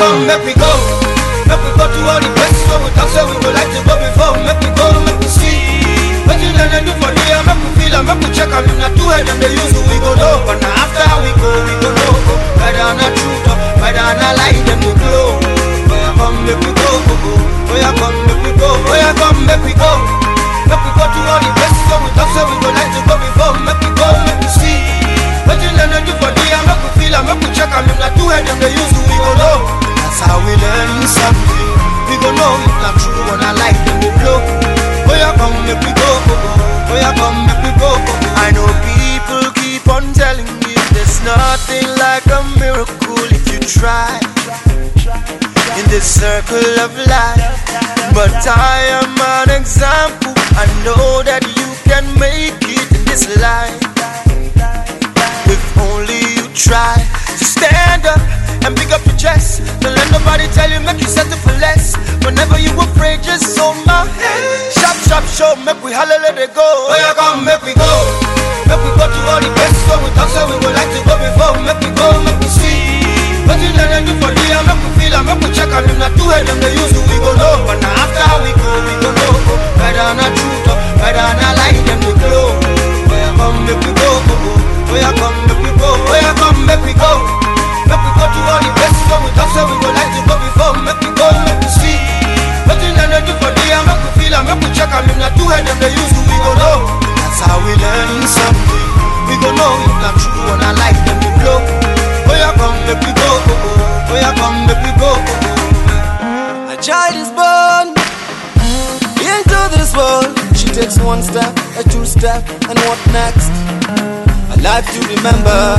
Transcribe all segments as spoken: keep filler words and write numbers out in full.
come, make we go. Make we go to all the places where we talk, say we would like to go before. Make we go, make we see. What you gonna do for me? Make we feel and make we check. I'm not too head and they use we go know. But now after we go, we go know. Whether or not truth, whether or not lie, then we glow. Oh yeah, come, make we go, go, go. Oh yeah, come, make we go. Oh yeah, come, make we go. Make we go to all the places where we talk, say we would like to go before. Make we go, make we see. What you gonna do for me? Make we feel and make we check. I'm not too head and they use we go know. That's how we learn something. We go know if not true when I like them we blow. Oh yeah, come make we go, go, go. Oh yeah, come make we go, go, go. I know people keep on telling me there's nothing like a miracle if you try in this circle of life. But I am an example. I know that you can make it in this life if only you try to stand up and pick up your chest. Don't let nobody tell you, make you settle for less. Whenever you afraid, just hold my hand. Shop, shop, show, make we holler, let it go. Oh yeah, come, make we go. Make we go to all the places where we talk, so we would like to go before. Make we go, make we see. What you gonna do for me? Make we feel and make we check. I'm not too head, them they use we go know. But now after we go, we go know. Whether or not truth, whether or not lie, them we glow. Oh yeah, come, make we go, go, go. Oh yeah, come, make we go. Oh yeah, come, make we go. Make we go to all the places where we talk, so we would like to go before. Make we go, make we see. What you gonna do for me? Make we feel and make we check. I'm not too head, them they use we go know. That's how we learn something. We go know if not true when I like them we blow. Oh yeah, come, make we go, go, go. Oh yeah, come, make we go, go, go. A child is born into this world. She takes one step, a two step, and what next? A life to remember.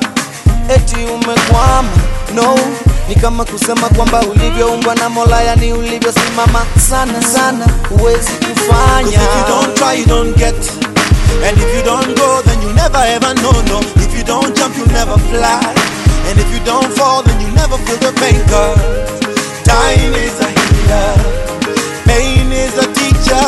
Eti umekwama, no. Ni kama kusema kwamba ulivyoumbwa na Mola, yani ulivyosimama sana sana huwezi kufanya. Cause if you don't try, you don't get. And if you don't go, then you never ever know, no. If you don't jump, you never fly. And if you don't fall, then you never feel the pain. Cause time is a healer, pain is a teacher,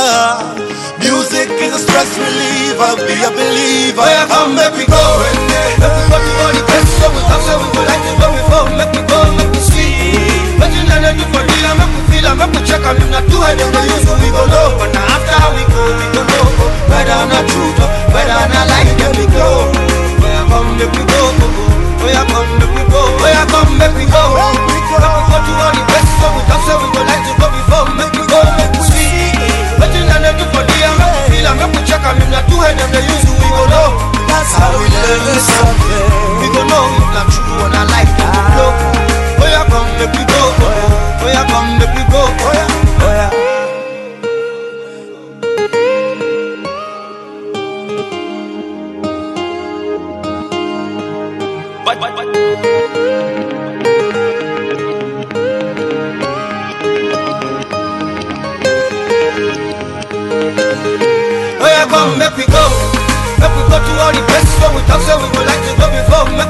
music is a stress reliever. Be a believer. Oh yeah, come, make we go. Make we go to all the places where we talk, so we would like to go before. Make we go, make we see. What you gonna do for me? Make we feel and make we check. I'm not too head, them they use we go know. But now after we go, we go know. Whether or not truth, whether or not lie, then we go. Oh yeah, come, make we go, go, go. Oh yeah, come, make we go. Oh yeah, come, make we go. Make we go to all the places where we talk, so we would like to go before. Make we go, make we see. What you gonna do for me? Make we feel and make we check. I'm not too head, them they use we go know. That's how we learn something. We go know if not true when I like them we blow. Oh yeah, come, make we go. Oh yeah, come, make we go. Oh yeah, oh yeah. But, but, but. Oh yeah, come, make we go. Make we go to all the places where we talk, so we would like to go before.